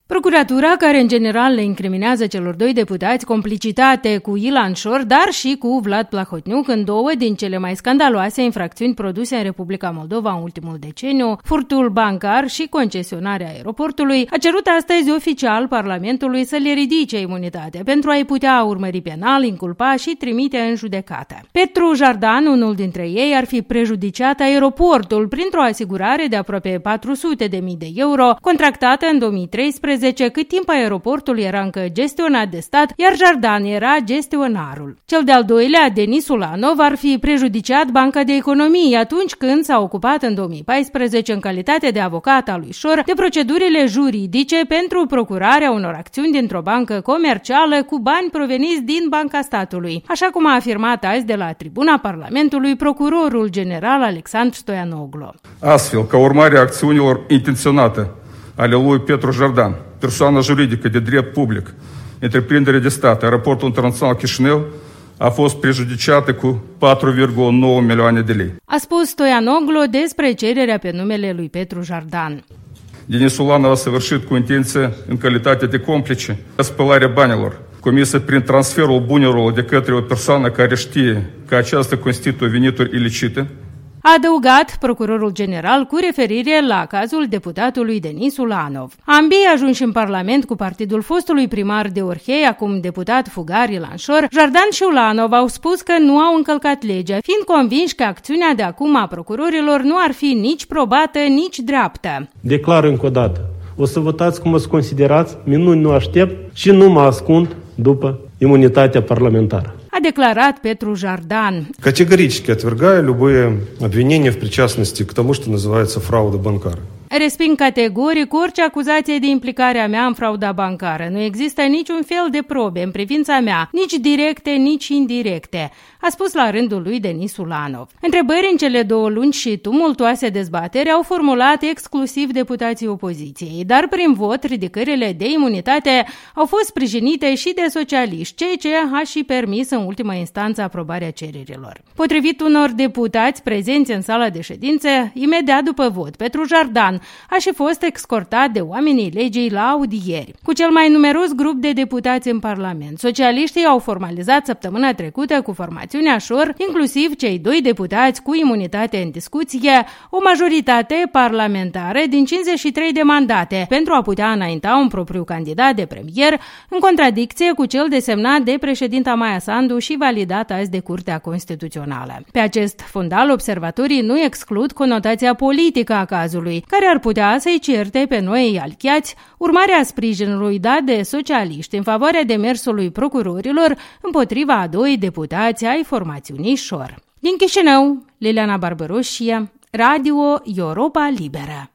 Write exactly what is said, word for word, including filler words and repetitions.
Procuratura, care în general le incriminează celor doi deputați complicitate cu Ilan Șor, dar și cu Vlad Plahotniuc în două din cele mai scandaloase infracțiuni produse în Republica Moldova în ultimul deceniu, furtul bancar și concesionarea aeroportului, a cerut astăzi oficial Parlamentului să le ridice imunitate pentru a-i putea urmări penal, inculpa și trimite în judecată. Petru Jardan, unul dintre ei, ar fi prejudiciat aeroportul printr-o asigurare de aproape patru sute de mii de euro, contractată în două mii treisprezece, cât timp aeroportul era încă gestionat de stat, iar Jardan era gestionarul. Cel de-al doilea, Denis Ulanov, ar fi prejudiciat Banca de Economie atunci când s-a ocupat în două mii paisprezece în calitate de avocat al lui Șor de procedurile juridice pentru procurarea unor acțiuni dintr-o bancă comercială cu bani proveniți din Banca Statului, așa cum a afirmat azi de la tribuna Parlamentului procurorul general Alexandru Stoianoglu. Astfel, ca urmare a acțiunilor intenționate ale lui Petru Jardan, persoană juridică de drept public, întreprindere de stat, Aeroportul Internațional Chișinău, a fost prejudiciată cu patru virgulă nouă milioane de lei. A spus Stoianoglu despre cererea pe numele lui Petru Jardan. Denis Ulanov a săvârșit cu intenție, în calitate de complice, spălarea banilor, comisă prin transferul bunurilor de către o persoană care știe că aceasta constituie venituri ilicite. A adăugat procurorul general cu referire la cazul deputatului Denis Ulanov. Ambii ajunși în Parlament cu partidul fostului primar de Orhei, acum deputat fugar Ilan Șor, Jardan și Ulanov au spus că nu au încălcat legea, fiind convinși că acțiunea de acum a procurorilor nu ar fi nici probată, nici dreaptă. Declar încă o dată, o să votați cum o să considerați, minuni nu aștept și nu mă ascund după imunitatea parlamentară. A declarat Petru Jardan. Категорически отвергаю любые обвинения в причастности к тому, что называется фрауда банкара. Resping categoric orice acuzație de implicare a mea în frauda bancară. Nu există niciun fel de probe în privința mea, nici directe, nici indirecte, a spus la rândul lui Denis Ulanov. Întrebări în cele două luni și tumultoase dezbateri au formulat exclusiv deputații opoziției, dar prin vot ridicările de imunitate au fost sprijinite și de socialiști, ceea ce a și permis în ultima instanță aprobarea cererilor. Potrivit unor deputați prezenți în sala de ședințe, imediat după vot, Petru Jardan a și fost escortat de oamenii legii la audieri. Cu cel mai numeros grup de deputați în Parlament, socialiștii au formalizat săptămâna trecută cu formațiunea Șor, inclusiv cei doi deputați cu imunitate în discuție, o majoritate parlamentară din cincizeci și trei de mandate pentru a putea înainta un propriu candidat de premier, în contradicție cu cel desemnat de președinta Maia Sandu și validat azi de Curtea Constituțională. Pe acest fundal, observatorii nu exclud conotația politică a cazului, care ar putea să-i certe pe noi alchiați urmarea sprijinului dat de socialiști în favoarea demersului procurorilor împotriva a doi deputați ai formațiunii Șor. Din Chișinău, Liliana Barbaroșie, Radio Europa Liberă.